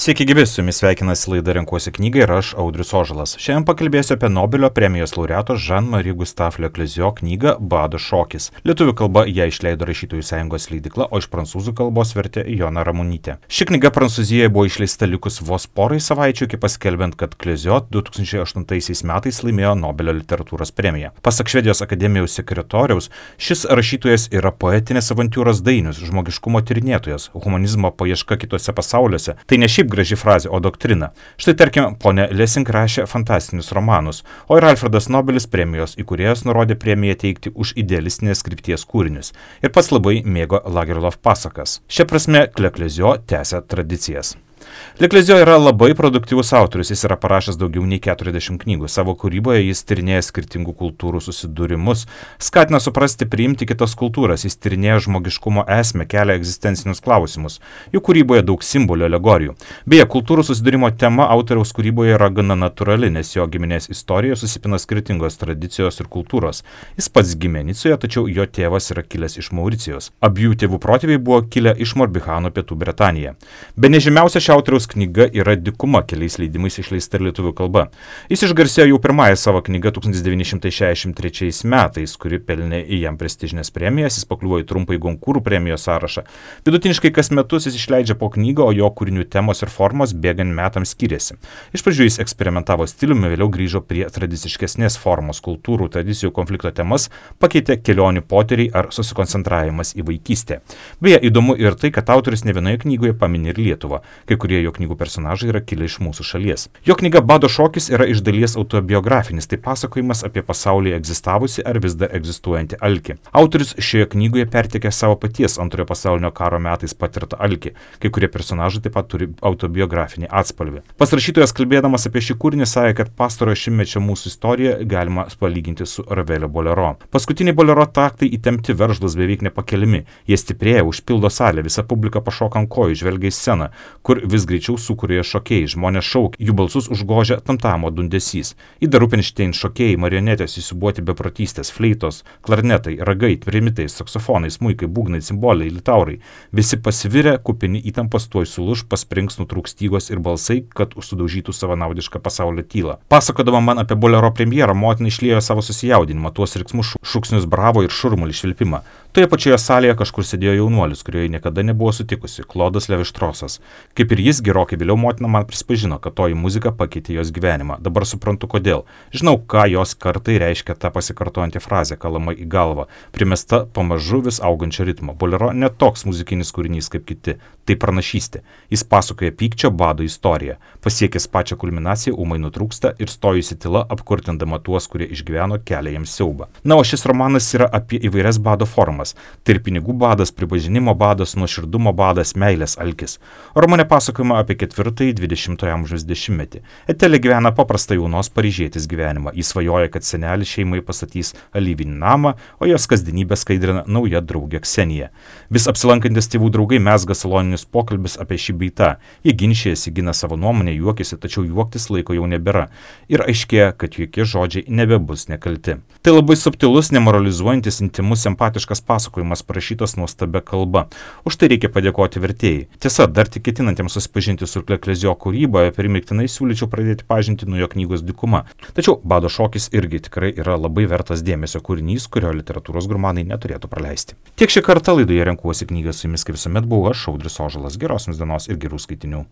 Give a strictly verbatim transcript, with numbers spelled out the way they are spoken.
Sveiki gyvi, su jumis sveikinasi laida Renkuosi knygą ir aš, Audrius Ožalas. Šiandien pakalbėsiu apie Nobelio premijos laureato Jean-Marie Gustave Leclerc knygą Bado šokis. Lietuvių kalba ją išleido Rašytojų sąjungos leidykla, o iš prancūzų kalbos vertė Jona Ramunytė. Ši knyga Prancūzijoje buvo išleista likus vos porai savaičių iki paskelbiant, kad Leclerc du tūkstančiai aštuntaisiais metais laimėjo Nobelio literatūros premiją. Pasak Švedijos akademijos sekretoriaus, šis rašytojas yra poetinės avantiūros dainius, žmogiškumo tyrinėtojas, humanizmo paieška kitose pasauliuose. Tai ne šiaip graži frazė, o doktrina. Štai tarkim, ponė Lessing rašė fantastinius romanus, o ir Alfredas Nobelis premijos įkūrėjas nurodė premiją teikti už idealistinės krypties kūrinius ir pats labai mėgo Lagerlof pasakas. Šia prasme, Leclerc tęsia tradicijas. Leclerc yra labai produktyvus autorius, jis yra parašęs daugiau nei keturiasdešimt knygų. Savo kūryboje jis tyrinėja skirtingų kultūrų susidūrimus, skatina suprasti, priimti kitas kultūras, jis tyrinėja žmogiškumo esmę, kelia egzistencinius klausimus. Jų kūryboje daug simbolių, alegorijų. Beje, kultūrų susidūrimo tema autoriaus kūryboje yra gana natūrali, nes jo giminės istorijoje susipina skirtingos tradicijos ir kultūros. Jis pats gimė Nicoje, tačiau jo tėvas yra kilęs iš Mauricijos. Abiejų tėvų protėviai buvo kilę iš Morbihano, Pietų Britanija. Bene žymiausia šio autoriaus knyga yra Dykuma, keliais leidimais išleista ir lietuvių kalba. Jis išgarsėjo jau pirmąją savo knygą tūkstantis devyni šimtai šešiasdešimt trečiais metais, kuri pelnė į jam prestižinės premijas, jis pakliuvo į trumpąjį Gonkūrų premijos sąrašą. Vidutiniškai kas metus jis išleidžia po knygą, o jo kūrinių temos ir formos bėgant metams skiriasi. Iš pradžių jis eksperimentavo stiliumi, vėliau grįžo prie tradiciškesnės formos, kultūrų, tradicijų konflikto temas, pakeitė kelionių potyriai ar susikoncentravimas į vaikystę. Beje, įdomu ir tai, kad autorius ne vienoje knygoje pamini ir Lietuvą, kai kurie jo knygų personažai yra kilę iš mūsų šalies. Jo knyga Bado šokis yra iš dalies autobiografinis, tai pasakojimas apie pasaulyje egzistavusi ar vis dar egzistuojantį alkį. Autorius šioje knygoje perteikė savo paties antrojo pasaulinio karo metais patirtą alkį, kai kurie personažai taip pat turi autobiografinį atspalvį. Pats rašytojas, kalbėdamas apie šį kūrinį, sakė, kad pastarojo šimtmečio mūsų istoriją galima palyginti su Ravelio bolero. Paskutiniai bolero taktai įtempti, veržlūs, beveik nepakeliami. Jie stiprėja, užpildo salę, visa publika pašoka ant kojų, žvelgia į sceną, kur vis greičiau sukūrėja šokėjai, žmonės šauk, jų balsus užgožia tamtamo dundesys. Ida Rupinštein šokėjai, marionetės įsiūbuoti beprotystės, fleitos, klarnetai, ragai, trimitai, saksofonai, smuikai, būgnai, cimboliai, litaurai. Visi pasivirę, kupini įtampos tuoj sulūž, pasprings, nutrūks stygos ir balsai, kad sudaužytų savanaudišką pasaulio tylą. Pasakodama man apie bolero premjerą, motina išliejo savo susijaudinimą, tuos riksmus, šūksnius bravo ir šurmulį švilpimą. Toje pačioje salėje kažkur sėdėjo jaunuolis, kurioje niekada nebuvo sutikusi, Klodas Levi-Štrosas. Kaip ir jis, gerokai vėliau motina man prisipažino, kad toji muzika pakeitė jos gyvenimą. Dabar suprantu kodėl. Žinau, ką jos kartai reiškia ta pasikartojanti frazė, kalama į galvą, primesta pamažu vis augančio ritmo. Bolero ne toks muzikinis kūrinys kaip kiti, tai pranašystė. Jis pasakoja pykčio bado istoriją. Pasiekęs pačią kulminaciją, ūmai nutrūksta ir stojusi tyla apkurtindama tuos, kurie išgyveno, kelia jiems siaubą. Na, o šis romanas yra apie įvairias bado formas. Tai ir pinigų badas, pripažinimo badas, nuoširdumo badas, meilės alkis. Romane pasakojama apie ketvirtąjį dvidešimtojo amžiaus dešimtmetį. Etelė gyvena paprastą jaunos paryžietės gyvenimą. Jis svajoja, kad senelis šeimai pastatys alyvinį namą, o jos kasdienybę skaidrina nauja draugė Ksenija. Vis apsilankantis tėvų draugai mezga saloninius pokalbis apie šį bei tą. Jie ginčijasi, gina savo nuomonę, juokiasi, tačiau juoktis laiko jau nebėra. Ir aiškėja, kad jokie žodžiai nebebus nekalti. Tai labai subtilus, nemoralizuojantis, intimus, empatiškas pasakojimas parašytas nuostabia kalba. Už tai reikia padėkoti vertėjai. Tiesa, dar tik ketinantiems susipažinti su Leclerc kūryba, primiktinai siūlyčiau pradėti pažinti nuo jo knygos Dykuma. Tačiau Bado šokis irgi tikrai yra labai vertas dėmesio kūrinys, kurio literatūros gurmanai neturėtų praleisti. Tiek šį kartą laidoje Renkuosi knygą, su jumis kaip visuomet buvau aš, Audrius Ožalas. Geros jums dienos ir gerų skaitinių.